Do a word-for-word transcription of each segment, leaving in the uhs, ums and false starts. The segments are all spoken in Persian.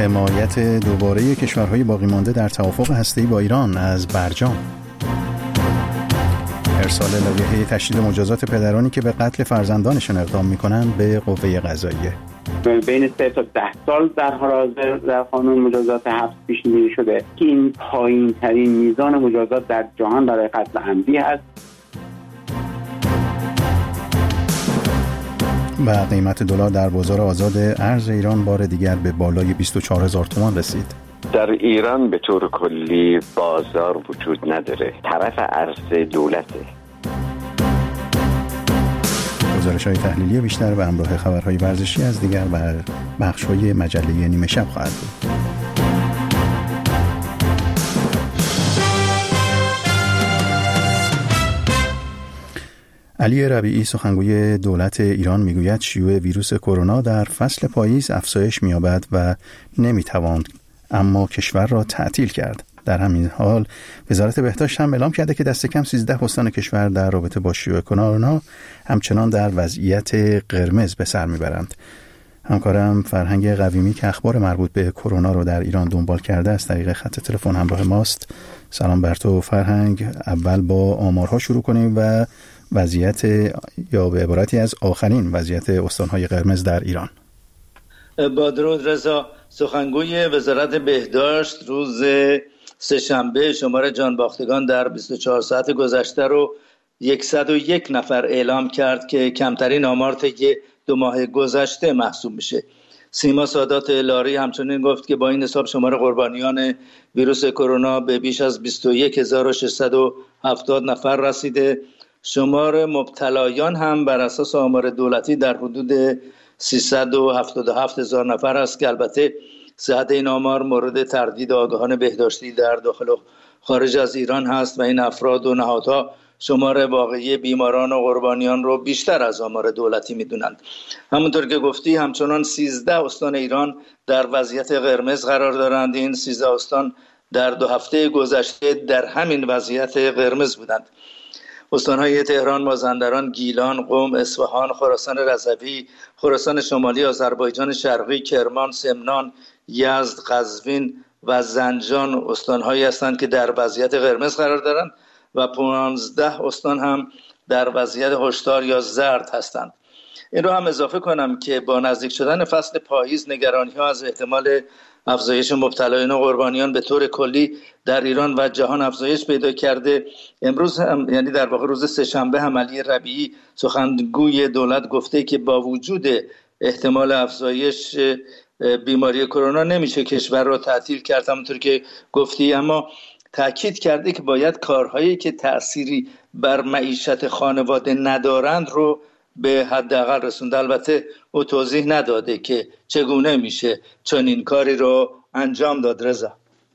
حمایت دوباره کشورهای باقی مانده در توافق هسته‌ای با ایران از برجام. ارسال لایحه تشدید مجازات پدرانی که به قتل فرزندانشان اقدام می‌کنند به قوه قضاییه. بین سه تا ده سال در حال حاضر در قانون مجازات حبس پیش‌بینی شده که این پایین‌ترین میزان مجازات در جهان برای قتل عمدی است. و قیمت دلار در بازار آزاد ارز ایران بار دیگر به بالای بیست و چهار هزار تومان رسید. در ایران به طور کلی بازار وجود نداره، طرف ارز دولته. گزارش‌های تحلیلی بیشتر به همراه خبرهای ورزشی از دیگر بخش‌های مجله نیمه شب خواهد بود. علی ربیعی سخنگوی دولت ایران میگوید شیوع ویروس کرونا در فصل پاییز افزایش می‌یابد و نمی‌تواند اما کشور را تعطیل کرد. در همین حال وزارت بهداشت هم اعلام کرده که دست کم سیزده استان کشور در رابطه با شیوع کرونا همچنان در وضعیت قرمز به سر میبرند. همکارم فرهنگ قویمی که اخبار مربوط به کرونا رو در ایران دنبال کرده از طریق خط تلفن همراه ماست. سلام بر تو فرهنگ. اول با آمارها شروع کنیم و وضعیت یا به عبارتی از آخرین وضعیت استان‌های قرمز در ایران. با درود رضا، سخنگوی وزارت بهداشت روز سه‌شنبه شمار جانباختگان در بیست و چهار ساعت گذشته رو صد و یک نفر اعلام کرد که کمترین آمار طی دو ماه گذشته محسوب میشه. سیما سادات لاری همچنین گفت که با این حساب شمار قربانیان ویروس کرونا به بیش از بیست و یک هزار و ششصد و هفتاد نفر رسیده. شمار مبتلایان هم بر اساس آمار دولتی در حدود سیصد و هفتاد و هفت هزار نفر است که البته صحت این آمار مورد تردید آگاهان بهداشتی در داخل و خارج از ایران هست و این افراد و نهادها شمار واقعی بیماران و قربانیان رو بیشتر از آمار دولتی میدونند. همونطور که گفتی همچنان سیزده استان ایران در وضعیت قرمز قرار دارند. این سیزده استان در دو هفته گذشته در همین وضعیت قرمز بودند. استان‌های تهران، مازندران، گیلان، قم، اصفهان، خراسان رضوی، خراسان شمالی، آذربایجان شرقی، کرمان، سمنان، یزد، قزوین و زنجان استان‌هایی هستند که در وضعیت قرمز قرار دارند و پانزده استان هم در وضعیت هشدار یا زرد هستند. این رو هم اضافه کنم که با نزدیک شدن فصل پاییز نگرانی‌ها از احتمال افزایش مبتلایان و قربانیان به طور کلی در ایران و جهان افزایش پیدا کرده. امروز هم یعنی در واقع روز سه‌شنبه هم علی ربیعی سخنگوی دولت گفته که با وجود احتمال افزایش بیماری کرونا نمیشه کشور را تعطیل کرد همونطور که گفتی، اما تاکید کرده که باید کارهایی که تأثیری بر معیشت خانواده ندارند رو به حداقل رسونده. البته او توضیح نداده که چگونه میشه چنین کاری رو انجام داد. رضا،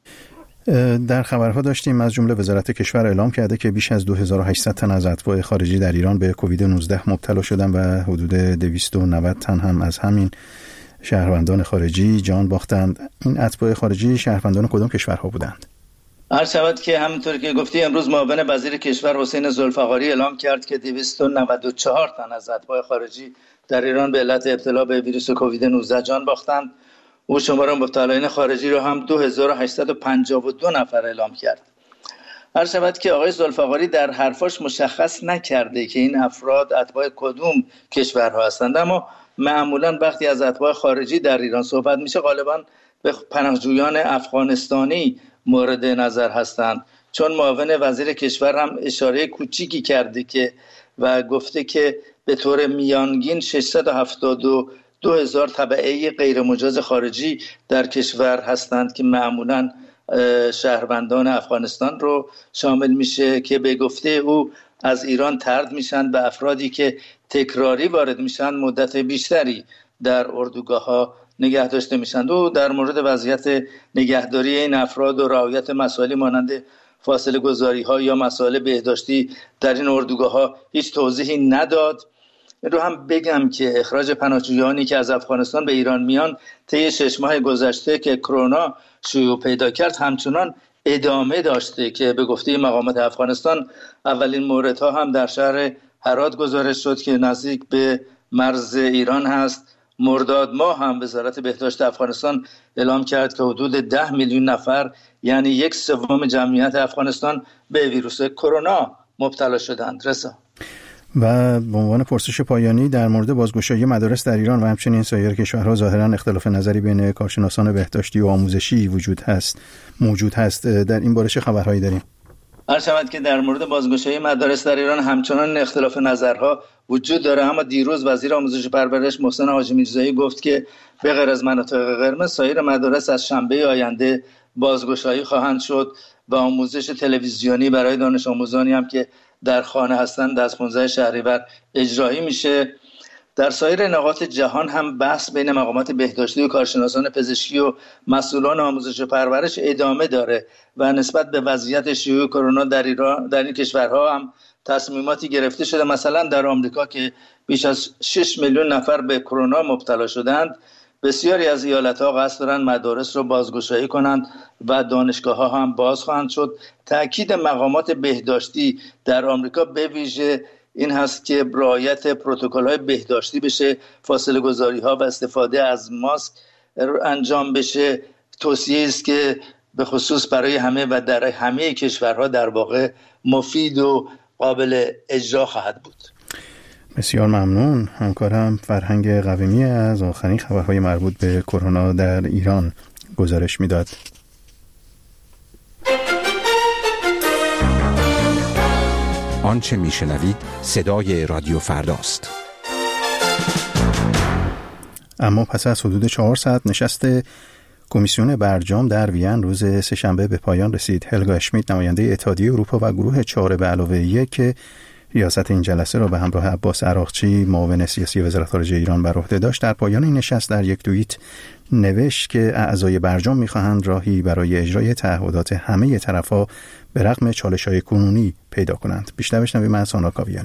در خبرها داشتیم از جمله وزارت کشور اعلام کرده که بیش از دو هزار و هشتصد تن از اتباع خارجی در ایران به کووید نوزده مبتلا شدن و حدود دویست و نود تن هم از همین شهروندان خارجی جان باختند. این اتباع خارجی شهروندان کدام کشورها بودند؟ عرض شود که همونطور که گفتی امروز معاون وزیر کشور حسین ذوالفقاری اعلام کرد که دویست و نود و چهار تن از اتباع خارجی در ایران به علت ابتلا به ویروس کووید نوزده جان باختند. او شمار مبتلایان خارجی را هم دو هزار و هشتصد و پنجاه و دو نفر اعلام کرد. عرض شود که آقای ذوالفقاری در حرفاش مشخص نکرده که این افراد اتباع کدوم کشورها هستند، اما معمولا وقتی از اتباع خارجی در ایران صحبت میشه غالبا به پناهجویان افغانستانی مورد نظر هستند، چون معاون وزیر کشور هم اشاره کوچیکی کرده که و گفته که به طور میانگین ششصد و هفتاد و دو هزار تبعه غیر مجاز خارجی در کشور هستند که معمولاً شهروندان افغانستان رو شامل میشه که به گفته او از ایران طرد میشن به افرادی که تکراری وارد میشن مدت بیشتری در اردوگاه‌ها نگه داشته میشن. و در مورد وضعیت نگهداری این افراد و رعایت مسائلی مانند فاصله گذاری ها یا مسائل بهداشتی در این اردوگاه ها هیچ توضیحی نداد. رو هم بگم که اخراج پناهجویانی که از افغانستان به ایران میان طی شش ماه گذشته که کرونا شیوع پیدا کرد همچنان ادامه داشته که به گفته مقامات افغانستان اولین موردها هم در شهر هرات گزارش شد که نزدیک به مرز ایران هست. مرداد ماه هم وزارت بهداشت افغانستان اعلام کرد که حدود ده میلیون نفر یعنی یک سوم جمعیت افغانستان به ویروس کرونا مبتلا شدند. رضا. و به عنوان پرسش پایانی در مورد بازگشایی مدارس در ایران و همچنین سایر کشورها ظاهرا اختلاف نظری بین کارشناسان بهداشتی و آموزشی وجود هست موجود هست در این باره چه خبرهایی داریم؟ عرض شود که در مورد بازگشایی مدارس در ایران همچنان اختلاف نظرها وجود داره، اما دیروز وزیر آموزش و پرورش محسن حاجی میرزایی گفت که به غیر از مناطق قرمز سایر مدارس از شنبه آینده بازگشایی خواهند شد و آموزش تلویزیونی برای دانش آموزانی هم که در خانه هستند از پانزده شهریور اجرایی میشه. در سایر نقاط جهان هم بحث بین مقامات بهداشتی و کارشناسان پزشکی و مسئولان آموزش و پرورش ادامه داره و نسبت به وضعیت شیوع کرونا در ایران در این کشورها هم تصمیماتی گرفته شده. مثلا در آمریکا که بیش از شش میلیون نفر به کرونا مبتلا شدند، بسیاری از ایالت‌ها قصد دارند مدارس رو بازگشایی کنند و دانشگاه‌ها هم باز خواهند شد. تأکید مقامات بهداشتی در آمریکا به ویژه این هست که رعایت پروتکل‌های بهداشتی بشه، فاصله گذاری‌ها و استفاده از ماسک انجام بشه. توصیه است که به خصوص برای همه و در همه کشورها در واقع مفید و قابل اجرا خواهد بود. بسیار ممنون. همکارم فرهنگ قویمی از آخرین خبرهای مربوط به کرونا در ایران گزارش میداد. آنچه میشنوید صدای رادیو فرداست. اما پس از حدود چهار ساعت نشست کمیسیون برجام در وین روز سه‌شنبه به پایان رسید. هلگا اشمیت نماینده اتحادیه اروپا و گروه چهار به علاوه یک که ریاست این جلسه را به همراه عباس عراقچی معاون سیاسی وزارت خارجه ایران بر عهده داشت، در پایان این نشست در یک توییت نوشت که اعضای برجام می‌خواهند راهی برای اجرای تعهدات همه طرف‌ها به رغم چالش‌های کنونی پیدا کنند. بیشتر بشنویم از سانا کاویانی.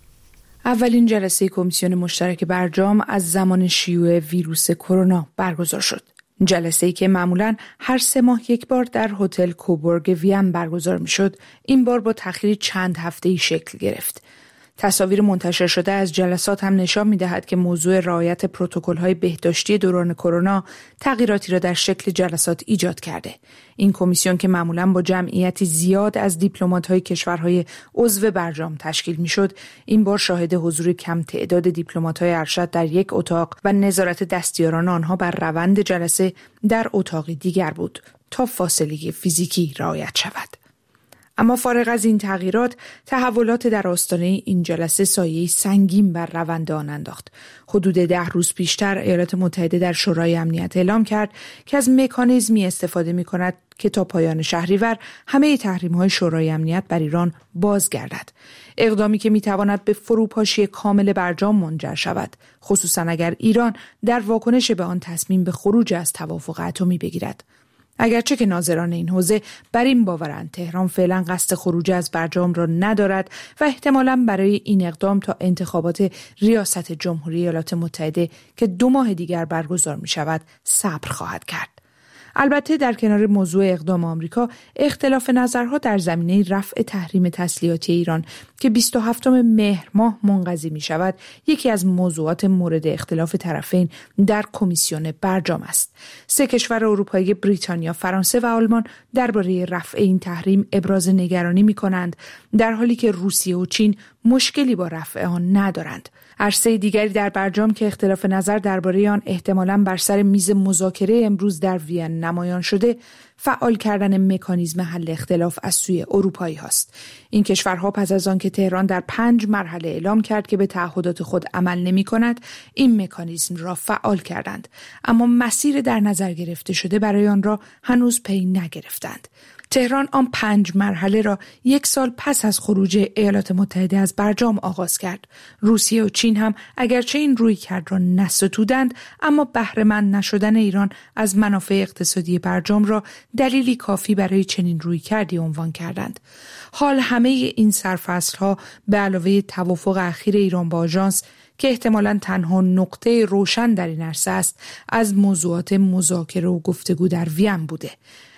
اولین جلسه کمیسیون مشترک برجام از زمان شیوع ویروس کرونا برگزار شد. جلسه‌ای که معمولاً هر سه ماه یک بار در هتل کوبورگ وین برگزار می‌شد، این بار با تأخیری چند هفته‌ای شکل گرفت. تصاویر منتشر شده از جلسات هم نشان می‌دهد که موضوع رعایت پروتکل‌های بهداشتی دوران کرونا تغییراتی را در شکل جلسات ایجاد کرده. این کمیسیون که معمولاً با جمعیتی زیاد از دیپلمات‌های کشورهای عضو برجام تشکیل می‌شد، این بار شاهد حضور کم تعداد دیپلمات‌های ارشد در یک اتاق و نظارت دستیاران آنها بر روند جلسه در اتاقی دیگر بود تا فاصله فیزیکی رعایت شود. اما فارغ از این تغییرات، تحولات در آستانه این جلسه سایه‌ای سنگین بر روند آن انداخت. حدود ده روز پیشتر ایالات متحده در شورای امنیت اعلام کرد که از مکانیزمی استفاده می‌کند که تا پایان شهریور همه تحریم‌های شورای امنیت بر ایران بازگردد. اقدامی که می‌تواند به فروپاشی کامل برجام منجر شود، خصوصاً اگر ایران در واکنش به آن تصمیم به خروج از توافق اتمی بگیرد. اگرچه که ناظران این حوزه بر این باورند تهران فعلا قصد خروج از برجام را ندارد و احتمالاً برای این اقدام تا انتخابات ریاست جمهوری ایالات متحده که دو ماه دیگر برگزار می شود صبر خواهد کرد. البته در کنار موضوع اقدام آمریکا، اختلاف نظرها در زمینه رفع تحریم تسلیحاتی ایران که بیست و هفتم مهر ماه منقضی می شود، یکی از موضوعات مورد اختلاف طرفین در کمیسیون برجام است. سه کشور اروپایی بریتانیا، فرانسه و آلمان درباره رفع این تحریم ابراز نگرانی می کنند، در حالی که روسیه و چین مشکلی با رفع آن ندارند. عرصه دیگری در برجام که اختلاف نظر درباره آن احتمالاً بر سر میز مذاکره امروز در وین نمایان شده، فعال کردن مکانیزم حل اختلاف از سوی اروپایی هاست. این کشورها پس از آن که تهران در پنج مرحله اعلام کرد که به تعهدات خود عمل نمی کند، این مکانیزم را فعال کردند، اما مسیر در نظر گرفته شده برای آن را هنوز پی نگرفتند. تهران آن پنج مرحله را یک سال پس از خروج ایالات متحده از برجام آغاز کرد. روسیه و چین هم اگرچه این رویکرد را نستودند، اما بهره مند نشدن ایران از منافع اقتصادی برجام را دلیلی کافی برای چنین رویکردی عنوان کردند. حال همه این سرفصل‌ها به علاوه توافق اخیر ایران با آژانس که احتمالاً تنها نقطه روشن در این عرصه است، از موضوعات مذاکره و گفتگو در وین بوده.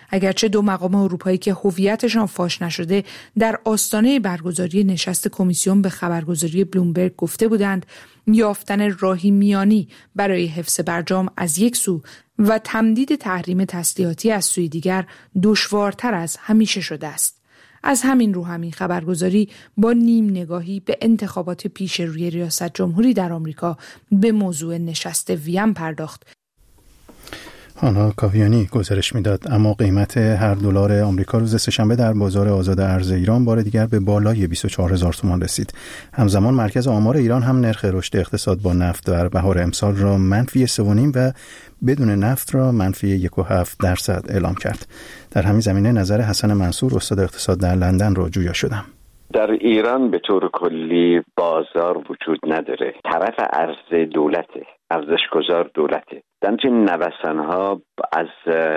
اگرچه دو مقام اروپایی که هویتشان فاش نشده در آستانه برگزاری نشست کمیسیون به خبرگزاری بلومبرگ گفته بودند یافتن راهی میانی برای حفظ برجام از یک سو و تمدید تحریم تسلیحاتی از سوی دیگر دشوارتر از همیشه شده است. از همین رو همین خبرگزاری با نیم نگاهی به انتخابات پیش روی ریاست جمهوری در آمریکا به موضوع نشست وین پرداخت. هانا کاویانی گزارش میداد. اما قیمت هر دلار آمریکا روز سه‌شنبه در بازار آزاد ارز ایران بار دیگر به بالای بیست و چهار هزار تومان رسید. همزمان مرکز آمار ایران هم نرخ رشد اقتصاد با نفت در بهار امسال را منفی سه و نیم و بدون نفت را منفی یک و هفت درصد اعلام کرد. در همین زمینه نظر حسن منصور استاد اقتصاد در لندن را جویا شدم. در ایران به طور کلی بازار وجود نداره. طرف عرضه دولته، ارزشگذار دولته. در این نوسان‌ها از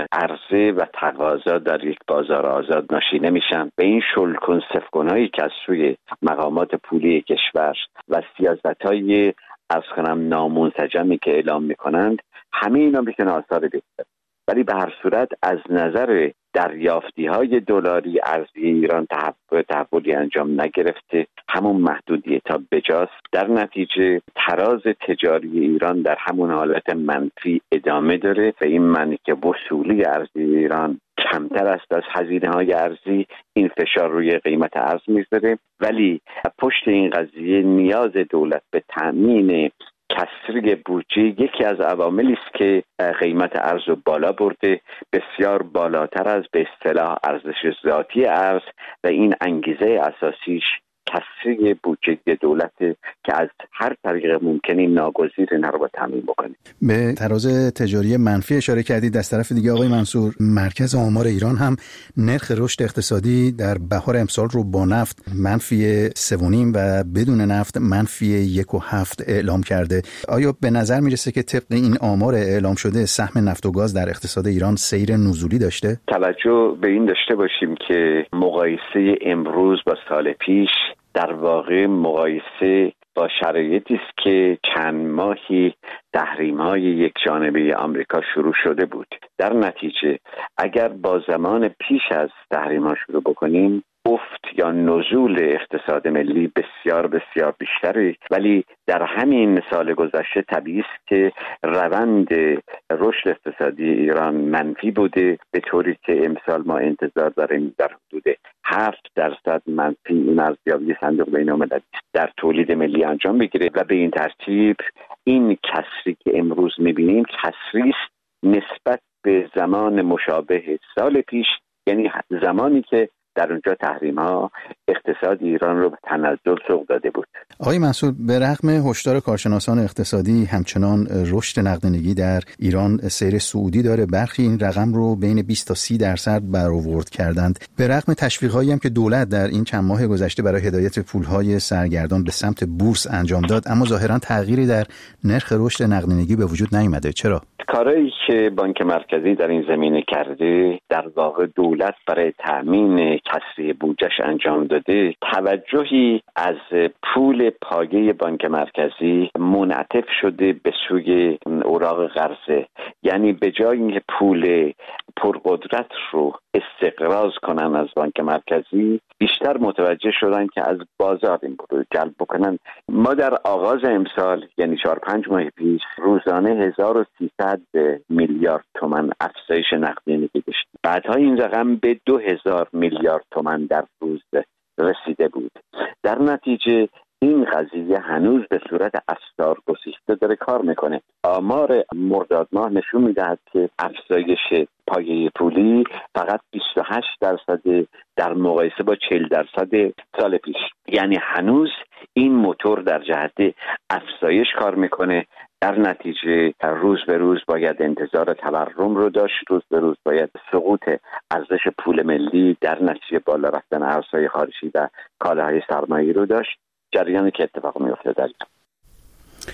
عرضه و تقاضا در یک بازار آزاد ناشی نمیشن. به این شلکن سفکنایی که از سوی مقامات پولی کشور و سیاست‌های از کنم نامنسجمی که اعلام میکنند، همه اینا میتونه آثار بگذاره. ولی به هر صورت از نظر دریافتی های دلاری ارزی ایران تحولی انجام نگرفته، همون محدودیت تا بجاست. در نتیجه تراز تجاری ایران در همون حالت منفی ادامه داره و این معنی که وصولی ارزی ایران کمتر است از هزینه های ارزی. این فشار روی قیمت ارز میذاره، ولی پشت این قضیه نیاز دولت به تامین کسری بودجه یکی از عواملی است که قیمت ارز رو بالا برده، بسیار بالاتر از به اصطلاح ارزش ذاتی ارز، و این انگیزه اساسیش کسری بودجه دولت که از هر طریق ممکنی ناگزیر این رو تامین بکنه. به تراز تجاری منفی اشاره کردید. از طرف دیگه آقای منصور، مرکز آمار ایران هم نرخ رشد اقتصادی در بهار امسال رو با نفت منفی سه و نیم و بدون نفت منفی یک و هفت اعلام کرده. آیا به نظر میرسه که طبق این آمار اعلام شده سهم نفت و گاز در اقتصاد ایران سیر نزولی داشته؟ توجه به این داشته باشیم که مقایسه امروز با سال پیش در واقع مقایسه با شرایطی است که چند ماهی تحریم‌های یک جانبه آمریکا شروع شده بود. در نتیجه اگر با زمان پیش از تحریم‌ها شروع بکنیم، افت یا نزول اقتصاد ملی بسیار بسیار بیشتره. ولی در همین سال گذشته طبیعی است که روند رشد اقتصادی ایران منفی بوده، به طوری که امسال ما انتظار داریم در حدود هفت درصد منفی این ارزیابی صندوق بین‌المللی در تولید ملی انجام بگیره و به این ترتیب این کسری که امروز می‌بینیم کسری است نسبت به زمان مشابه سال پیش، یعنی زمانی که در اونجا تحریم ها اقتصاد ایران رو به تنزل سوق داده بود. آقای منصور، به رغم هشدار کارشناسان اقتصادی همچنان رشد نقدینگی در ایران سیر صعودی داره. برخی این رقم رو بین بیست تا سی درصد برآورد کردند. به رغم تشویق‌هایی هم که دولت در این چند ماه گذشته برای هدایت پول‌های سرگردان به سمت بورس انجام داد، اما ظاهراً تغییری در نرخ رشد نقدینگی به وجود نیامده. چرا؟ کارهایی که بانک مرکزی در این زمینه کرده، در واقع دولت برای تامین کسری بودجه‌اش انجام داده، توجهی از پول پایه بانک مرکزی منعطف شده به سوی اوراق قرضه. یعنی به جای اینکه پول پرقدرت رو استقراض کنن از بانک مرکزی، بیشتر متوجه شدن که از بازار این پول جلب بکنن. ما در آغاز امسال، یعنی چهار پنج ماه پیش، روزانه هزار و سیصد میلیارد تومان افزایش نقدینگی داشتیم. بعدها این رقم به دو هزار میلیارد تومان در روز رسیده بود. در نتیجه این قضیه هنوز به صورت افزار گسیخته داره کار میکنه. آمار مرداد ماه نشون میدهد که افزایش پایه پولی فقط بیست و هشت درصد در مقایسه با چهل درصد سال پیش. یعنی هنوز این موتور در جهت افزایش کار میکنه. در نتیجه روز به روز باید انتظار تورم رو داشت، روز به روز باید سقوط ارزش پول ملی در نتیجه بالا رفتن ارزهای خارجی و کالاهای سرمایه‌ای رو داشت، جریانی که اتفاق میفته در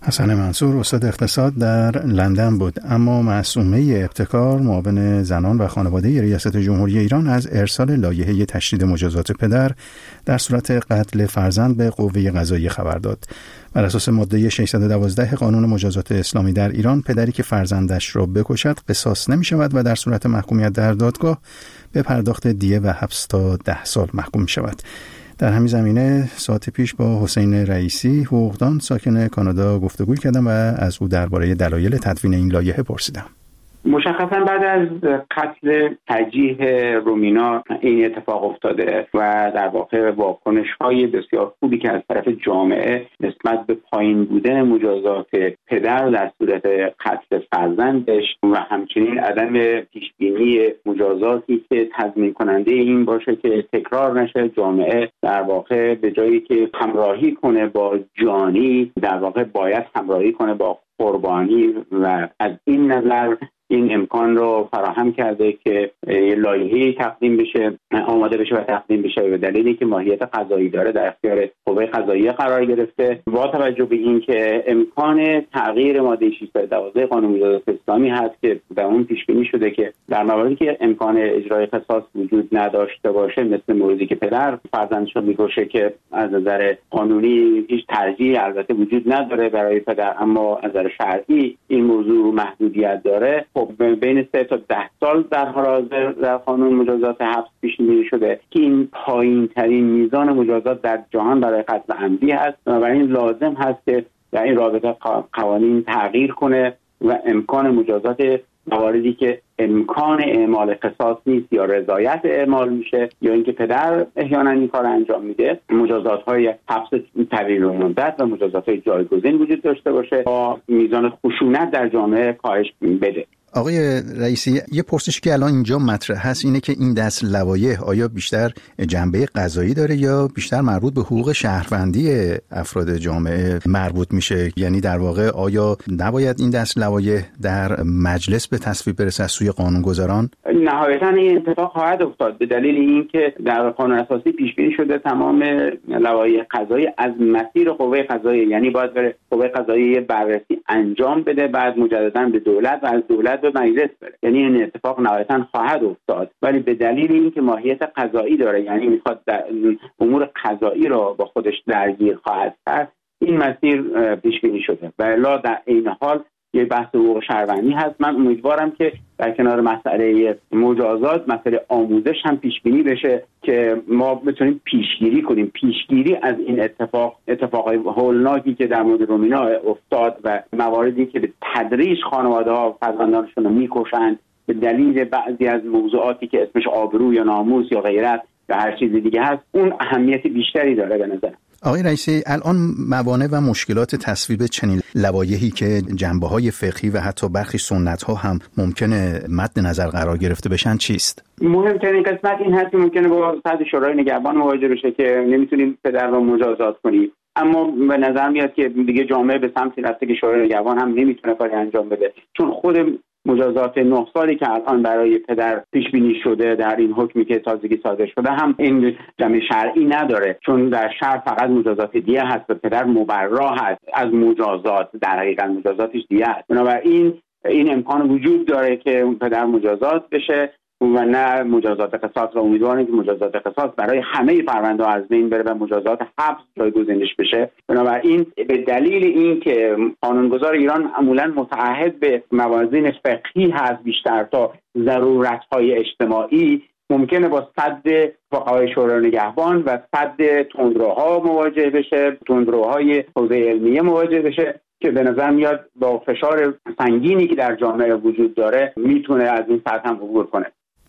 حسن منصور استاد اقتصاد در لندن بود. اما معصومه ابتکار معاون زنان و خانواده ریاست جمهوری ایران از ارسال لایحه تشدید مجازات پدر در صورت قتل فرزند به قوه قضاییه خبر داد. بر اساس ماده ششصد و دوازده قانون مجازات اسلامی در ایران، پدری که فرزندش را بکشد قصاص نمی شود و در صورت محکومیت در دادگاه به پرداخت دیه و حبس تا ده سال محکوم می شود. در همین زمینه ساعت پیش با حسین رئیسی حقوقدان ساکن کانادا گفتگو کردم و از او درباره دلایل تدوین این لایحه پرسیدم. مشخصا بعد از قتل ترجیح رومینا این اتفاق افتاده و در واقع واکنش‌های بسیار خوبی که از طرف جامعه نسبت به پایین بودن مجازات پدر در صورت قتل فرزندش و همچنین عدم پیشبینی مجازاتی که تضمین کننده این باشه که تکرار نشه، جامعه در واقع به جایی که همراهی کنه با جانی در واقع باید همراهی کنه با قربانی و از این نظر این امکان رو فراهم کرده که لایحه‌ای تقدیم بشه، آماده بشه و تقدیم بشه به دلیلی که ماهیت قضایی داره در اختیار قوه قضاییه قرار گرفته. با توجه به این که امکان تغییر ماده ششصد و دوازده قانون مجازات اسلامی هست که در اون پیش بینی شده که در مواردی که امکان اجرای قصاص وجود نداشته باشه، مثل موردی که پدر فرزندش رو میکشه که از نظر قانونی هیچ ترجیحی البته وجود نداره برای پدر، اما از نظر شرعی این موضوع محدودیت داره. بین سه تا ده سال در حال حاضر در قانون مجازات حبس پیش بینی شده که این پایین ترین میزان مجازات در جهان برای قتل عمدی هست. بنابراین لازم هست که در این رابطه قوانین تغییر کنه و امکان مجازات مواردی که امکان اعمال قصاص نیست یا رضایت اعمال میشه یا اینکه پدر احیانا این کار انجام میده، مجازات‌های حبس طویل مدت و مجازات‌های جایگزین وجود داشته باشه با میزان خشونت در جامعه کاهش بده. آقای رئیسی، یه پرسشی که الان اینجا مطرح هست اینه که این دست لوایح آیا بیشتر جنبه قضایی داره یا بیشتر مربوط به حقوق شهروندی افراد جامعه مربوط میشه؟ یعنی در واقع آیا نباید این دست لوایح در مجلس به تصویب برسه از سوی قانونگذاران؟ نهایتاً این اتفاق خواهد افتاد به دلیل اینکه در قانون اساسی پیش بینی شده تمام لوایح قضایی از مسیر قوه قضاییه، یعنی باید بره قوه قضاییه بررسی انجام بده، بعد مجدداً به دولت و از دولت به مجلس بره. یعنی این اتفاق نهایتاً خواهد افتاد، ولی به دلیل اینکه ماهیت قضایی داره، یعنی میخواد امور قضایی را با خودش درگیر خواهد کرد، این مسیر پیش بینی شده. و الا در این حال یه بحث حقوق شهروندی هست. من امیدوارم که در کنار مسئله مجازات مسئله آموزش هم پیش بینی بشه که ما بتونیم پیشگیری کنیم. پیشگیری از این اتفاق اتفاقای هولناکی که در مورد رومینا افتاد و مواردی که به تدریج خانواده‌ها فرزندانشون رو میکشند به دلیل بعضی از موضوعاتی که اسمش آبرو یا ناموس یا غیرت یا هر چیز دیگه هست، اون اهمیت بیشتری داره به نظر. آقای رئیسی، الان موانع و مشکلات تصویب چنین لوایحی که جنبه‌های فقهی و حتی برخی سنت‌ها هم ممکنه مد نظر قرار گرفته بشن چیست؟ مهمترین قسمت این هست که ممکنه با صد شورای نگهبان مواجه بشه که نمیتونیم پدر رو مجازات کنیم، اما به نظر میاد که دیگه جامعه به سمتی رفته که شورای نگهبان هم نمیتونه کاری انجام بده، چون خود مجازات نه سالی که الان برای پدر پیش بینی شده در این حکمی که تازگی صادر شده هم این جمع شرعی نداره، چون در شرع فقط مجازات دیه هست و پدر مبرا هست از مجازات، در حقیقت مجازاتش دیه هست. بنابراین این امکان وجود داره که پدر مجازات بشه و نه مجازات قصاص. را امیدواریم که مجازات قصاص برای همه پرونده از بین بره و مجازات حبس جایگزینش بشه. بنابراین به دلیل این که قانونگذار ایران معمولاً متعهد به موازین فقهی هست بیشتر تا ضرورت‌های اجتماعی، ممکنه با صد فقهای شورای نگهبان و صد تندروها مواجه بشه، تندروهای حوزه علمیه مواجه بشه که به نظر میاد با فشار سنگینی که در جامعه وجود داره میتونه از این سطح هم عبور کنه.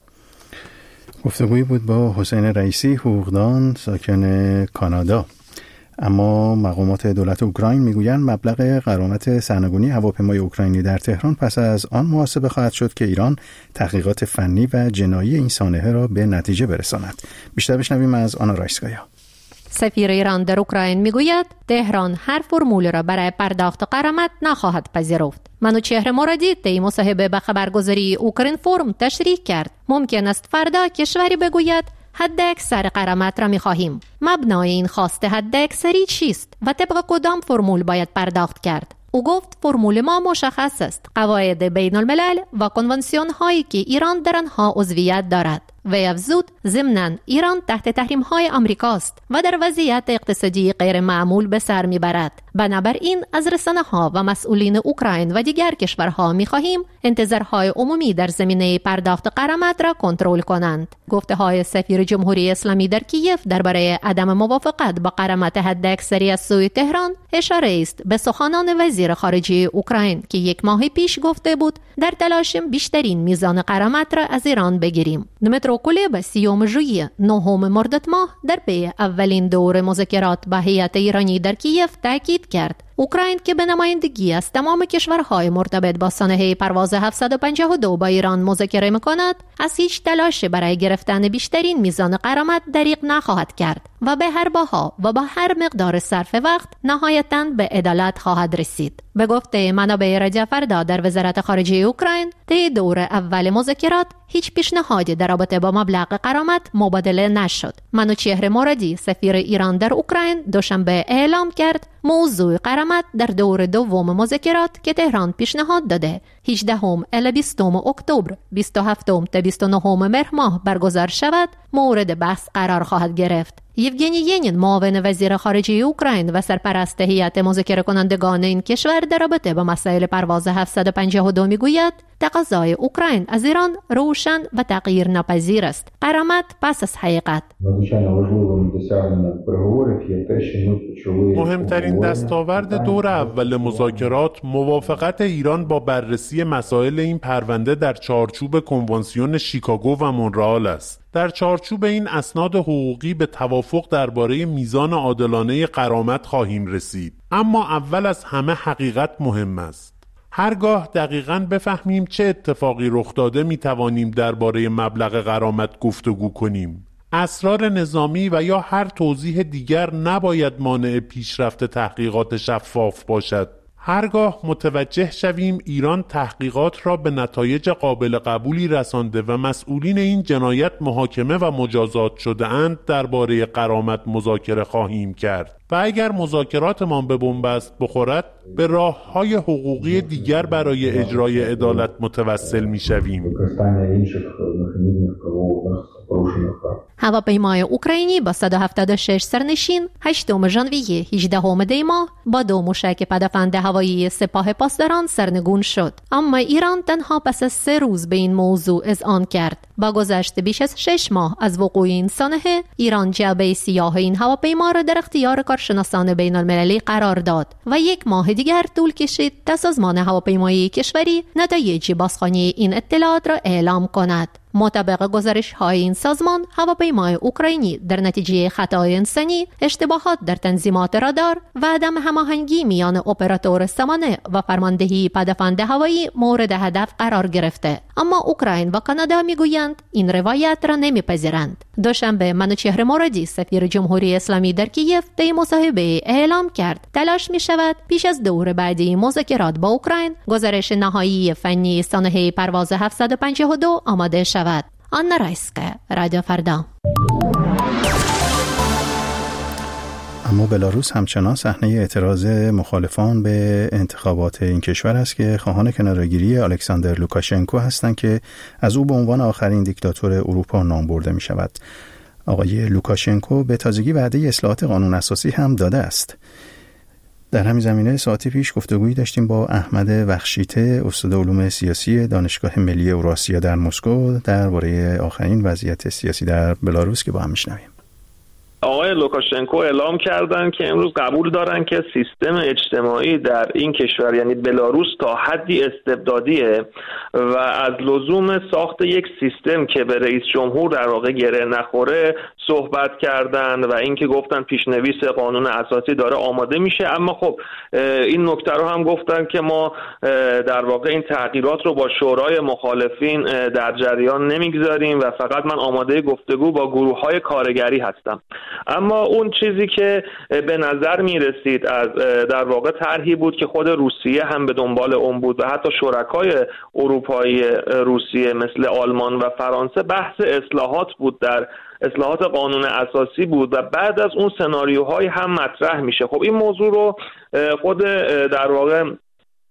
گفتگویی بود با حسین رئیسی، حقوقدان ساکن کانادا. اما مقامات دولت اوکراین میگویند مبلغ غرامت سرنگونی هواپیمای اوکراینی در تهران پس از آن محاسبه خواهد شد که ایران تحقیقات فنی و جنایی این سانحه را به نتیجه برساند. بیشتر بشنویم از آنا رایسکایا. سفیر ایران در اوکراین میگوید تهران هر فرمول را برای پرداخت غرامت نخواهد پذیرفت. منوچهر مرادی طی مصاحبه به خبرگزاری اوکراین فورم تشریح کرد ممکن است فردا کشوری بگوید حد اکثر غرامت را می‌خواهیم. مبنای این خواسته حد اکثری چیست و طبق کدام فرمول باید پرداخت کرد؟ او گفت فرمول ما مشخص است: قواعد بین الملل و کنوانسیون هایی که ایران در آنها عضویت دارد. و افزود ضمناً ایران تحت تحریم های آمریکاست و در وضعیت اقتصادی غیر معمول به سر میبرد. بنابراین از رسانه ها و مسئولین اوکراین و دیگر کشورها میخواهیم انتظارهای عمومی در زمینه پرداخت غرامت را کنترل کنند. گفته های سفیر جمهوری اسلامی در کیف درباره عدم موافقت با غرامت حداکثری از سوی تهران اشاره است به سخنان وزیر خارجه اوکراین که یک ماه پیش گفته بود در تلاشیم بیشترین میزان غرامت را از ایران بگیریم. دمیترو کولبا سیوم ژوئیه نهم مرداد ماه در پی اولین دور مذاکرات با هیئت ایرانی در کیف تاکید کرد اوکراین که به نمایندگی از تمام کشورهای مرتبط با سانحه پرواز هفتصد و پنجاه و دو با ایران مذاکره می‌کند، از هیچ تلاش برای گرفتن بیشترین میزان غرامت دریغ نخواهد کرد و به هر بها و با هر مقدار صرف وقت نهایتاً به عدالت خواهد رسید. به گفته منابع رادیو فردا در وزارت خارجه اوکراین، طی دور اول مذاکرات هیچ پیشنهادی در رابطه با مبلغ غرامت مبادله نشد. منوچهر مرادی سفیر ایران در اوکراین دوشنبه اعلام کرد موضوع غرامت در دور دوم مذاکرات که تهران پیشنهاد داده هجدهم الی بیستم اکتبر بیست و هفتم تا بیست و نهم مهر ماه برگزار شود مورد بحث قرار خواهد گرفت. یوگنی ینین معاون وزیر خارجه اوکراین و سرپرست هیئت مذاکره کنندگان این کشور در رابطه با مسائل پرواز هفتصد و پنجاه و دو میگوید تقاضای اوکراین از ایران روشن و تغییر ناپذیر است. غرامت پس از حقیقت. مهمترین دستاورد دور اول مذاکرات موافقت ایران با بررسی مسائل این پرونده در چارچوب کنوانسیون شیکاگو و مونرئال است. در چارچوب این اسناد حقوقی به توافق درباره میزان عادلانه غرامت خواهیم رسید. اما اول از همه حقیقت مهم است. هرگاه دقیقاً بفهمیم چه اتفاقی رخ داده می توانیم درباره مبلغ غرامت گفتگو کنیم. اسرار نظامی و یا هر توضیح دیگر نباید مانع پیشرفت تحقیقات شفاف باشد. هرگاه متوجه شویم ایران تحقیقات را به نتایج قابل قبولی رسانده و مسئولین این جنایت محاکمه و مجازات شده اند درباره غرامت مذاکره خواهیم کرد و اگر مذاکراتمان به بنبست بخورد به راه‌های حقوقی دیگر برای اجرای عدالت متوسل می‌شویم. هواپیمای اوکراینی با صد و هفتاد و شش سرنشین هشتم ژانویه هجدهم دی ماه با دو موشک پدافند هوایی سپاه پاسداران سرنگون شد. اما ایران تنها پس از سه روز به این موضوع اذعان کرد. با گذشت بیش از شش ماه از وقوع این سانحه، ایران جعبه سیاه این هواپیما را در اختیار کارشناسان بین المللی قرار داد و یک ماه دیگر طول کشید تا سازمان هواپیمایی کشوری نتایج بازخوانی این اطلاعات را اعلام کند. مطابق گزارش های این سازمان، هواپیمای اوکراینی در نتیجه خطای انسانی، اشتباهات در تنظیمات رادار و عدم هماهنگی میان اپراتور سامانه و فرماندهی پدافند هوایی مورد هدف قرار گرفته. اما اوکراین و کانادا میگویند این روایت را نمیپذیرند. دوشنبه منوچهر مرادی سفیر جمهوری اسلامی در کیف طی مصاحبه اعلام کرد تلاش می شود پیش از دور بعدی مذاکرات با اوکراین گزارش نهایی فنی سانحه پرواز هفتصد و پنجاه و دو آماده شود. آنا رایسکه، رادیو فردا. اما بلاروس همچنان صحنه اعتراض مخالفان به انتخابات این کشور است که خواهان کناره‌گیری الکساندر لوکاشنکو هستند که از او به عنوان آخرین دیکتاتور اروپا نام برده می شود. آقای لوکاشنکو به تازگی وعده اصلاحات قانون اساسی هم داده است. در همین زمینه ساعتی پیش گفتگویی داشتیم با احمد وخشیته، استاد علوم سیاسی دانشگاه ملی اوراسیا در مسکو درباره آخرین وضعیت سیاسی در بلاروس که با هم میشنویم. آقای لوکاشنکو اعلام کردن که امروز قبول دارن که سیستم اجتماعی در این کشور یعنی بلاروس تا حدی استبدادیه و از لزوم ساخت یک سیستم که به رئیس جمهور در واقع گره نخوره صحبت کردن و اینکه گفتن پیشنویس قانون اساسی داره آماده میشه. اما خب این نکته رو هم گفتن که ما در واقع این تغییرات رو با شورای مخالفین در جریان نمیگذاریم و فقط من آماده گفتگو با گروه‌های کارگری هستم. اما اون چیزی که به نظر می رسید از در واقع طرحی بود که خود روسیه هم به دنبال اون بود و حتی شرکای اروپایی روسیه مثل آلمان و فرانسه بحث اصلاحات بود، در اصلاحات قانون اساسی بود و بعد از اون سناریوهای هم مطرح میشه. خب این موضوع رو خود در واقع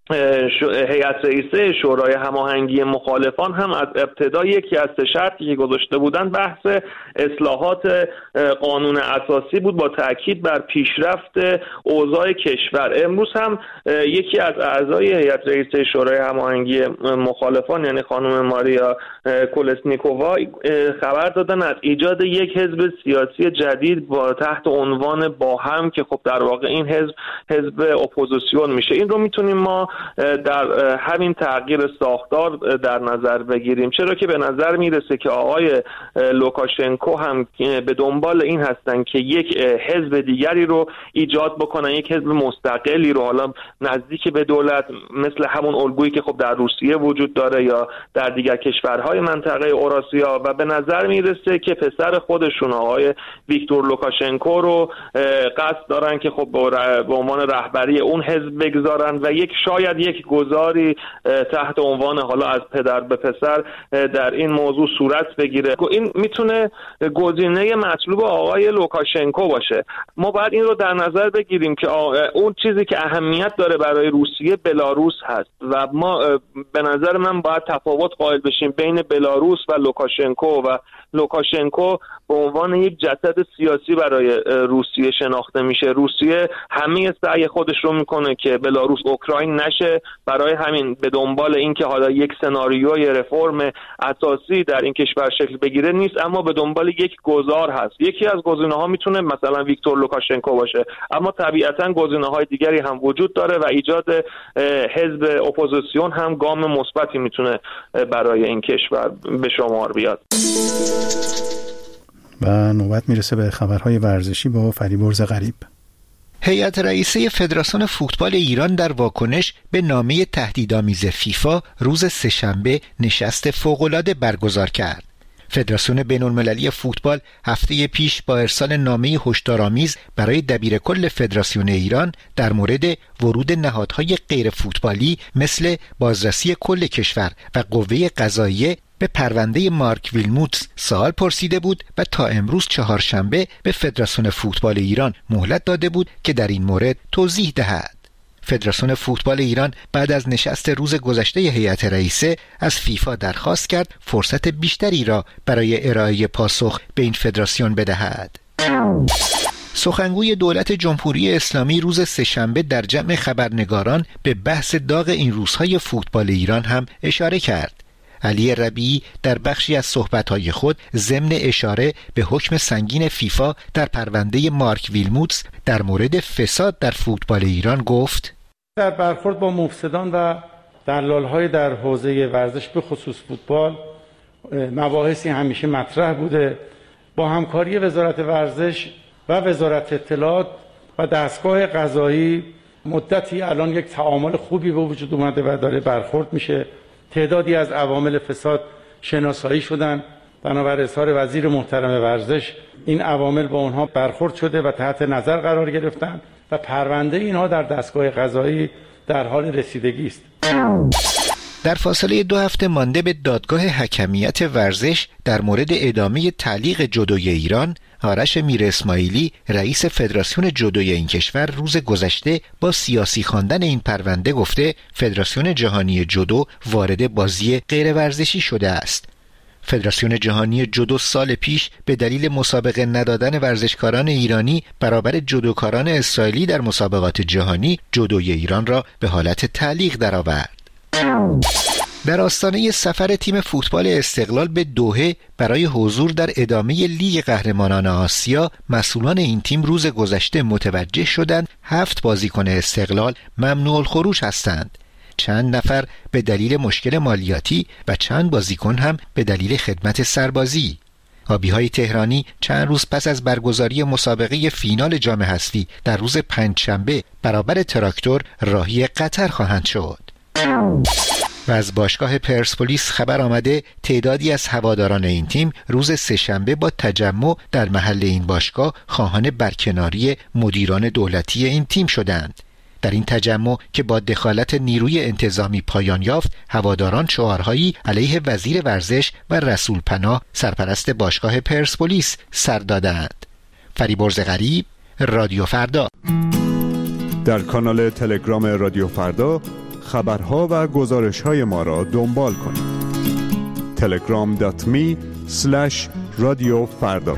هیئت رئیسه شورای هماهنگی مخالفان هم از ابتدا یکی از سه شرطی که گذاشته بودن بحث اصلاحات قانون اساسی بود، با تاکید بر پیشرفت اوضاع کشور. امروز هم یکی از اعضای هیئت رئیسه شورای هماهنگی مخالفان یعنی خانم ماریا کولسنیکووا خبر دادن از ایجاد یک حزب سیاسی جدید با تحت عنوان با هم که خب در واقع این حزب حزب اپوزیسیون میشه. این رو میتونیم ما در همین تغییر ساختار در نظر بگیریم، چرا که به نظر میرسه که آقای لوکاشنکو هم به دنبال این هستن که یک حزب دیگری رو ایجاد بکنن، یک حزب مستقلی رو حالا نزدیک به دولت، مثل همون الگویی که خب در روسیه وجود داره یا در دیگر کشورهای منطقه اوراسیا، و به نظر میرسه که پسر خودشون آقای ویکتور لوکاشنکو رو قصد دارن که خب به عنوان رهبری اون حزب بگذارن و یک شاید یک گذاری تحت عنوان حالا از پدر به پسر در این موضوع صورت بگیره. این میتونه گزینه مطلوب آقای لوکاشنکو باشه. ما باید این رو در نظر بگیریم که اون چیزی که اهمیت داره برای روسیه بلاروس هست و ما به نظر من باید تفاوت قائل بشیم بین بلاروس و لوکاشنکو، و لوکاشنکو به عنوان یک جسد سیاسی برای روسیه شناخته میشه. روسیه همه سعی خودش رو میکنه که بلاروس اوکراین نشه، برای همین به دنبال این که حالا یک سناریوی رفرم اساسی در این کشور شکل بگیره نیست، اما به دنبال یک گذار هست. یکی از گزینه‌ها میتونه مثلا ویکتور لوکاشنکو باشه، اما طبیعتاً گزینه‌های دیگری هم وجود داره و ایجاد حزب اپوزیسیون هم گام مثبتی میتونه برای این کشور به شمار بیاد. و نوبت میرسه به خبرهای ورزشی با فریبرز غریب. هیئت رئیسه فدراسیون فوتبال ایران در واکنش به نامه تهدیدآمیز فیفا روز سه‌شنبه نشست فوق‌العاده برگزار کرد. فدراسیون بین‌المللی فوتبال هفته پیش با ارسال نامه هشدارآمیز برای دبیرکل فدراسیون ایران در مورد ورود نهادهای غیر فوتبالی مثل بازرسی کل کشور و قوه قضاییه به پرونده مارک ویلموتس سوال پرسیده بود و تا امروز چهارشنبه به فدراسیون فوتبال ایران مهلت داده بود که در این مورد توضیح دهد. فدراسیون فوتبال ایران بعد از نشست روز گذشته هیئت رئیسه از فیفا درخواست کرد فرصت بیشتری را برای ارائه پاسخ به این فدراسیون بدهد. سخنگوی دولت جمهوری اسلامی روز سه‌شنبه در جمع خبرنگاران به بحث داغ این روزهای فوتبال ایران هم اشاره کرد. علی ربیعی در بخشی از صحبت‌های خود ضمن اشاره به حکم سنگین فیفا در پرونده مارک ویلموتس در مورد فساد در فوتبال ایران گفت: در برخورد با مفسدان و دلال‌های در حوزه ورزش به خصوص فوتبال مباحثی همیشه مطرح بوده. با همکاری وزارت ورزش و وزارت اطلاعات و دستگاه قضایی مدتی الان یک تعامل خوبی به وجود اومده و داره برخورد میشه. تعدادی از عوامل فساد شناسایی شدن، بنابر اظهار وزیر محترم ورزش این عوامل با اونها برخورد شده و تحت نظر قرار گرفتن و پرونده اینها در دستگاه قضایی در حال رسیدگی است. در فاصله دو هفته مانده به دادگاه حکمیت ورزش در مورد ادامه تعلیق جودوی ایران، آرش میر اسماعیلی رئیس فدراسیون جودوی این کشور روز گذشته با سیاسی خواندن این پرونده گفته فدراسیون جهانی جودو وارد بازی غیر ورزشی شده است. فدراسیون جهانی جودو سال پیش به دلیل مسابقه ندادن ورزشکاران ایرانی برابر جودوکاران اسرائیلی در مسابقات جهانی جودوی ایران را به حالت تعلیق درآورد. در آستانه سفر تیم فوتبال استقلال به دوحه برای حضور در ادامه لیگ قهرمانان آسیا، مسئولان این تیم روز گذشته متوجه شدند هفت بازیکن استقلال ممنوع الخروج هستند. چند نفر به دلیل مشکل مالیاتی و چند بازیکن هم به دلیل خدمت سربازی. آبی‌های تهرانی چند روز پس از برگزاری مسابقه فینال جام حذفی در روز پنجشنبه برابر تراکتور راهی قطر خواهند شد. و از باشگاه پرسپولیس خبر آمده تعدادی از هواداران این تیم روز سه‌شنبه با تجمع در محل این باشگاه خواهان برکناری مدیران دولتی این تیم شدند. در این تجمع که با دخالت نیروی انتظامی پایان یافت، هواداران شعارهایی علیه وزیر ورزش و رسول پناه سرپرست باشگاه پرسپولیس سر دادند. فریبرز غریب، رادیو فردا. در کانال تلگرام رادیو فردا خبرها و گزارش‌های ما را دنبال کنید. تلگرام دات می اسلش رادیو فردا.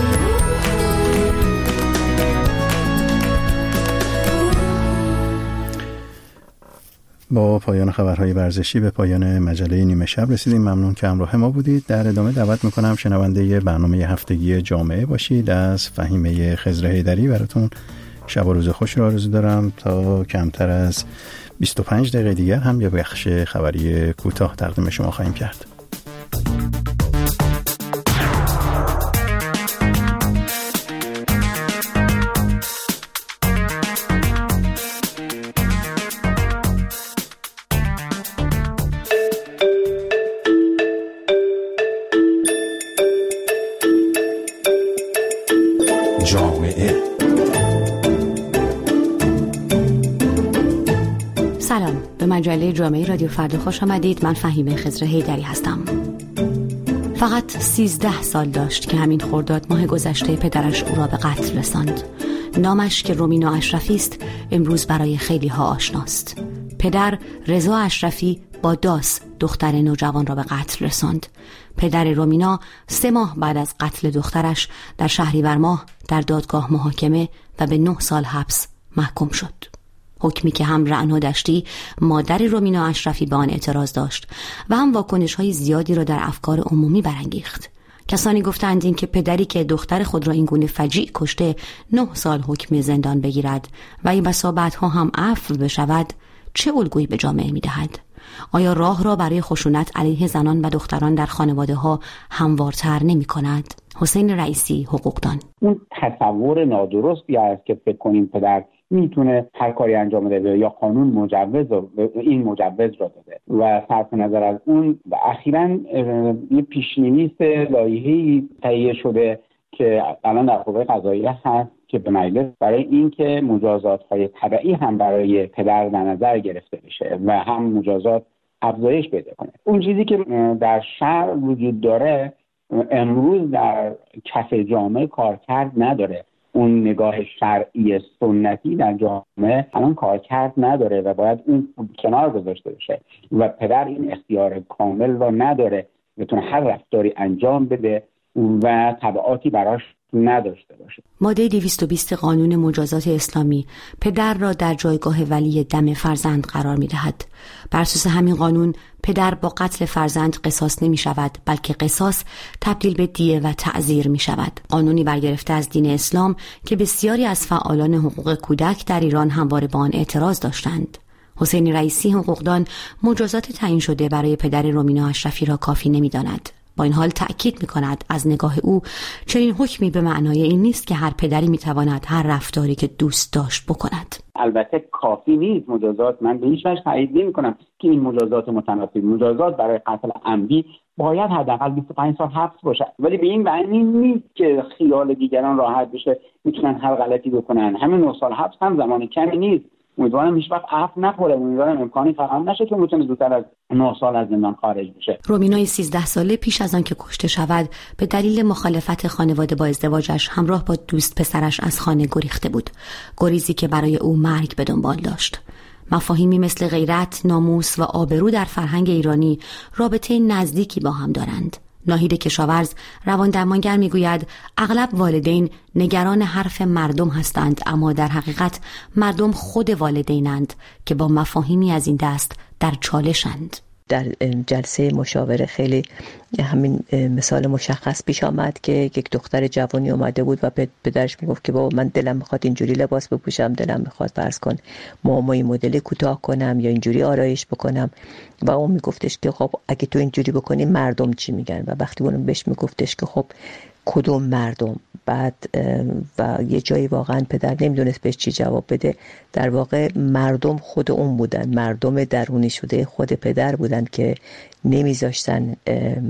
با پایان خبرهای ورزشی به پایان مجله نیمه شب رسیدیم. ممنون که همراه ما بودید. در ادامه دعوت میکنم شنونده برنامه هفتگی جامعه باشید. از فهیمه خضر حیدری براتون شب و روز خوش را آرزو دارم تا کمتر از بیست و پنج دقیقه دیگر هم یه بخش خبری کوتاه تقدیم شما خواهیم کرد. جامعه. سلام، به مجله جامعه رادیو فردا خوش آمدید. من فهیمه خضر حیدری هستم. فقط سیزده سال داشت که همین خرداد ماه گذشته پدرش او را به قتل رساند. نامش که رومینا اشرفی است امروز برای خیلی ها آشناست. پدر رضا اشرفی با داس دختر نوجوان را به قتل رساند. پدر رومینا سه ماه بعد از قتل دخترش در شهریور ماه در دادگاه محاکمه و به نه سال حبس محکوم شد. حکمی که هم رعنا دشتی مادر رومینا اشرفی به آن اعتراض داشت و هم واکنش‌های زیادی را در افکار عمومی برانگیخت. کسانی گفتند این که پدری که دختر خود را این گونه فجیع کشته نه سال حکم زندان بگیرد و این بسا بعدها هم عفو بشود چه الگویی به جامعه می‌دهد؟ آیا راه را برای خشونت علیه زنان و دختران در خانواده‌ها هموارتر نمی‌کند؟ حسین رئیسی، حقوقدان: اون تصور نادرستی است که فکر کنیم پدر میتونه هر کاری انجام بده یا قانون مجوز این مجوز را داده و صرف نظر از اون اخیراً یه پیش‌نویس لایحه‌ای تهیه شده که الان در قوه قضاییه هست که به مجلس برای اینکه مجازات‌های تبعی هم برای پدر در نظر گرفته بشه و هم مجازات افزایش پیدا کنه. اون چیزی که در شرع وجود داره امروز در کف جامعه کارکرد نداره. اون نگاه شرعی سنتی در جامعه الان کارکرد نداره و باید اون کنار گذاشته بشه و پدر این اختیار کامل رو نداره بتونه هر رفتاری انجام بده و تبعاتی براش نداشته باشه. ماده دویست و بیست قانون مجازات اسلامی پدر را در جایگاه ولی دم فرزند قرار می دهد. بر اساس همین قانون پدر با قتل فرزند قصاص نمی شود بلکه قصاص تبدیل به دیه و تعزیر می شود. قانونی برگرفته از دین اسلام که بسیاری از فعالان حقوق کودک در ایران همواره با آن اعتراض داشتند. حسین رئیسی، حقوقدان: مجازات تعیین شده برای پدر رومینا اشرفی را کافی نمی داند. با این حال تأکید می‌کند از نگاه او چنین حکمی به معنای این نیست که هر پدری می‌تواند هر رفتاری که دوست داشت بکند. البته کافی نیست مجازات. من به هیچ وجه تایید نمی‌کنم که این مجازات متناسب. مجازات برای قتل عمدی باید حداقل بیست و پنج سال حبس باشه، ولی به این معنی نیست که خیال دیگران راحت بشه میتونن هر غلطی بکنن. همین نه سال حبس هم زمان کمی نیست. امیدوارم هیچ وقت عفو نخوره. امیدوارم امکانی فراهم نشه که میتونه زودتر از نه سال از زندان خارج بشه. رومینای سیزده ساله پیش از آن که کشته شود به دلیل مخالفت خانواده با ازدواجش همراه با دوست پسرش از خانه گریخته بود. گریزی که برای او مرگ به دنبال داشت. مفاهیمی مثل غیرت، ناموس و آبرو در فرهنگ ایرانی رابطه نزدیکی با هم دارند. ناهید کشاورز، روان درمانگر، میگوید اغلب والدین نگران حرف مردم هستند، اما در حقیقت مردم خود والدینند که با مفاهیمی از این دست در چالشند. در جلسه مشاوره خیلی همین مثال مشخص پیش آمد که یک دختر جوانی اومده بود و پدرش میگفت که بابا من دلم میخواد اینجوری لباس بپوشم، دلم میخواد فرض کن موهای مدل کوتاه کنم یا اینجوری آرایش بکنم و اون میگفتش که خب اگه تو اینجوری بکنی مردم چی میگن و وقتی اون بهش میگفتش که خب کدوم مردم، بعد و یه جایی واقعا پدر نمیدونست بهش چی جواب بده. در واقع مردم خود اون بودن، مردم درونی شده خود پدر بودن که نمیذاشتن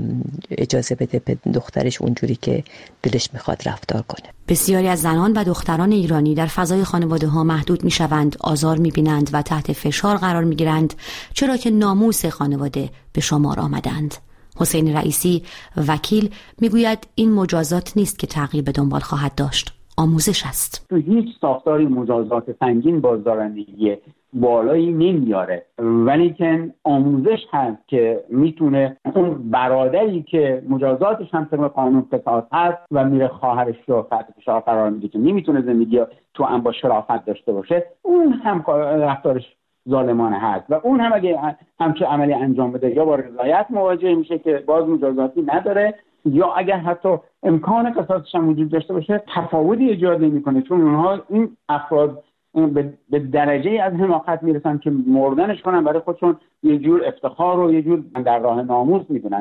اجازه بده به دخترش اونجوری که دلش میخواد رفتار کنه. بسیاری از زنان و دختران ایرانی در فضای خانواده ها محدود میشوند، آزار میبینند و تحت فشار قرار میگیرند چرا که ناموس خانواده به شمار آمدند. حسین رئیسی، وکیل، میگوید این مجازات نیست که تغییر به دنبال خواهد داشت، آموزش است. تو هیچ ساختاری مجازات سنگین بازدارندگی بالایی نمیاره، ولی که آموزش هست که میتونه اون برادری که مجازاتش هم طبق قانون قصاص هست و میره خواهرش رو تحت فشار قرار میده که نمیتونه زندگی تو هم با شرافت داشته باشه، اون هم رفتارش ظالمانه هست و اون هم اگه همچه عملی انجام بده یا با رضایت مواجه میشه که باز مجازاتی نداره، یا اگر حتی امکان قصاصش هم وجود داشته باشه تفاوتی ایجاد نمیکنه، چون اونها این افراد به درجه از حماقت میرسن که مردنش کنن برای خودشون یه جور افتخار و یه جور در راه ناموس میدونن.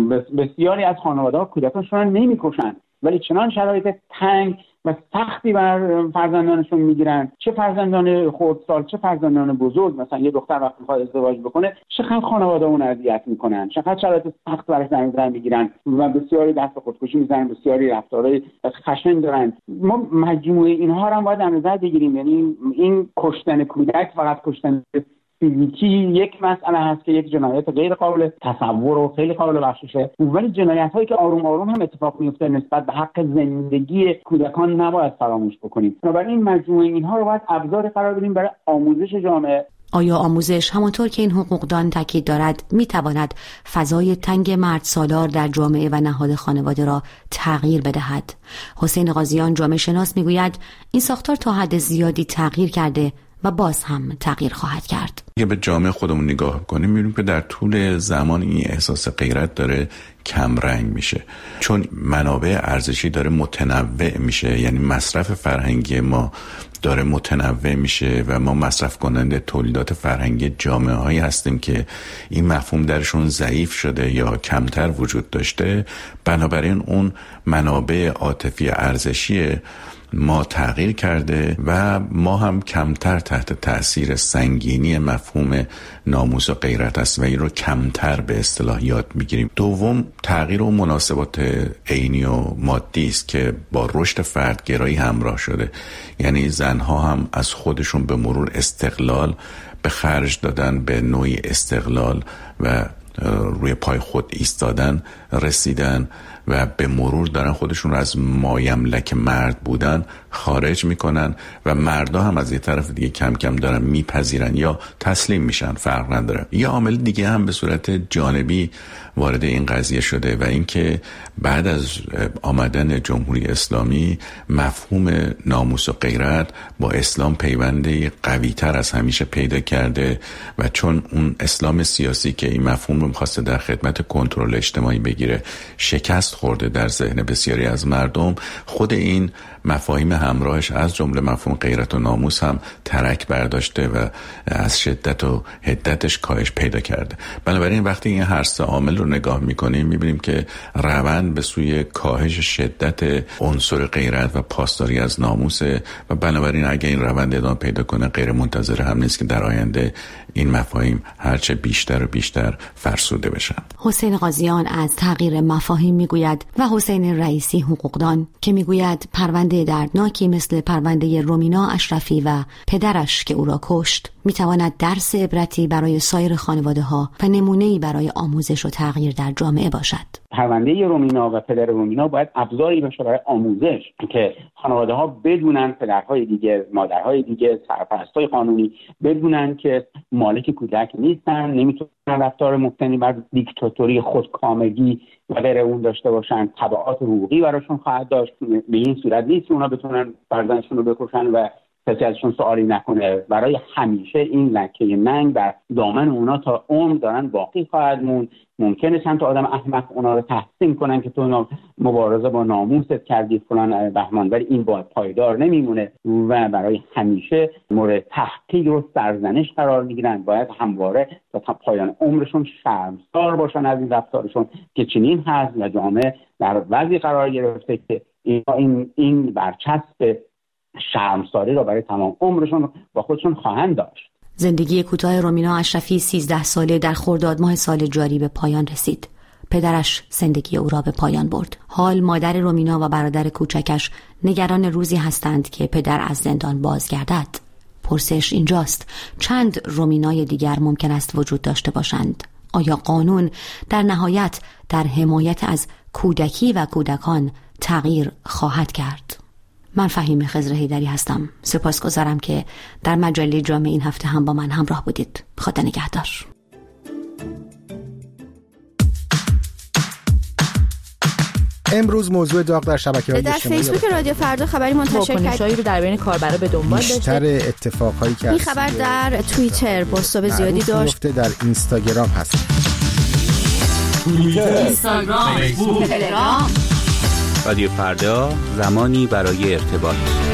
بسیاری از خانواده‌ها کودکانشون رو نمیکشن ولی چنان شرایط تنگ و سختی بر فرزندانشون میگیرن، چه فرزندان خردسال چه فرزندان بزرگ. مثلا یه دختر وقتی میخواد ازدواج بکنه چقدر خانواده اون اذیت میکنن، چقدر شرایط سخت براش در نظر میگیرن و بسیاری دست به خودکشی میزنن، بسیاری رفتارهای خشن دارن. ما مجموعه اینها رو هم باید در نظر بگیریم. یعنی این کشتن کودک فقط کشتن فیزیکی یک مسئله هست که یک جنایت غیر قابل تصور و خیلی قابل بخششه، ولی جنایت هایی که آروم آروم هم اتفاق میفته نسبت به حق زندگی کودکان نباید فراموش بکنیم. بنابراین مجموعه اینها رو باید ابزار قرار بدیم برای آموزش جامعه. آیا آموزش همانطور که این حقوقدان تاکید دارد میتواند فضای تنگ مرد سالار در جامعه و نهاد خانواده را تغییر بدهد؟ حسین قاضیان جامعه شناس میگوید این ساختار تا حد زیادی تغییر کرده و باز هم تغییر خواهد کرد. اگه به جامعه خودمون نگاه کنیم می‌بینیم که در طول زمان این احساس غیرت داره کم رنگ میشه، چون منابع ارزشی داره متنوع میشه، یعنی مصرف فرهنگی ما داره متنوع میشه و ما مصرف کننده تولیدات فرهنگی جامعه هایی هستیم که این مفهوم درشون ضعیف شده یا کمتر وجود داشته. بنابراین اون منابع عاطفی ارزشی ما تغییر کرده و ما هم کمتر تحت تأثیر سنگینی مفهوم ناموس و غیرت است و این رو کمتر به اصطلاح یاد میگیریم. دوم، تغییر و مناسبات عینی و مادی است که با رشد فردگرایی همراه شده. یعنی زنها هم از خودشون به مرور استقلال به خرج دادن، به نوعی استقلال و روی پای خود ایستادن رسیدن و به مرور دارن خودشون رو از مایملک مرد بودن خارج میکنن و مردا هم از یه طرف دیگه کم کم دارن میپذیرن یا تسلیم میشن، فرق نداره. یه عامل دیگه هم به صورت جانبی وارد این قضیه شده و اینکه بعد از آمدن جمهوری اسلامی مفهوم ناموس و غیرت با اسلام پیوندی قوی تر از همیشه پیدا کرده و چون اون اسلام سیاسی که این مفهوم رو میخواسته در خدمت کنترل اجتماعی بگیره شکست خورده در ذهن بسیاری از مردم، خود این مفاهیم همراهش از جمله مفهوم غیرت و ناموس هم ترک برداشته و از شدت و حدتش کاهش پیدا کرده. بنابراین وقتی این هر سه عامل رو نگاه میکنیم میبینیم که روند به سوی کاهش شدت عنصر غیرت و پاسداری از ناموس و بنابراین اگه این روند ادامه پیدا کنه غیر منتظره هم نیست که در آینده این مفاهیم هرچه بیشتر و بیشتر فرسوده بشن. حسین قاضیان از تغییر مفاهیم میگوید و حسین رئیسی حقوقدان که میگوید پرونده دردناکی مثل پرونده رومینا اشرفی و پدرش که او را کشت میتواند درس عبرتی برای سایر خانواده ها و نمونه‌ای برای آموزش و تغییر در جامعه باشد. پرونده رومینا و پدر رومینا باید ابزاری باشه برای آموزش که خانواده ها بدونن، پدرهای دیگه، مادرهای دیگه، سرپرستای قانونی بدونن که مالک کودک نیستن، نمیتونن رفتار مبتنی بر دیکتاتوری، خودکامگی و غیره اون داشته باشن، تبعات حقوقی براشون خواهد داشت. به این صورت نیست که اونا بتونن فرزندشون رو بکشن و کسی ازشون سوالی نکنه. برای همیشه این لکه ننگ در دامن اونا تا عمر دارن باقی خواهد موند. ممکنه چند تا آدم احمق اونا رو تحسین کنن که تو مبارزه با ناموست کردی فلان بهمان، ولی این باید پایدار نمیمونه و برای همیشه مورد تحقیر و سرزنش قرار میگیرن. باید همواره تا پایان عمرشون شرمسار باشن از این رفتارشون که چنین هست و جامعه در وضعی قرار گرفته که این این برچسب شرمساری را برای تمام عمرشون با خودشون خواهند داشت. زندگی کوتاه رومینا اشرفی سیزده ساله در خرداد ماه سال جاری به پایان رسید. پدرش زندگی او را به پایان برد. حال مادر رومینا و برادر کوچکش نگران روزی هستند که پدر از زندان بازگردد. پرسش اینجاست چند رومینای دیگر ممکن است وجود داشته باشند؟ آیا قانون در نهایت در حمایت از کودکی و کودکان تغییر خواهد کرد؟ من فهیمه خضر حیدری هستم. سپاسگزارم که در مجله جامعه این هفته هم با من همراه بودید. خدا نگهدار. امروز موضوع داغ در شبکه‌های اجتماعی در فیسبوک رادیو فردا خبری منتشر کرد. واکنش‌هایی رو در بین کاربرا به دنبال داشته. بیشتر اتفاقهایی که این خبر در توییتر بازتاب زیادی داشت. در اینستاگرام هست. توییتر، اینستاگرام، فیسبوک، تلگرام. رادیو فردا، زمانی برای ارتباط.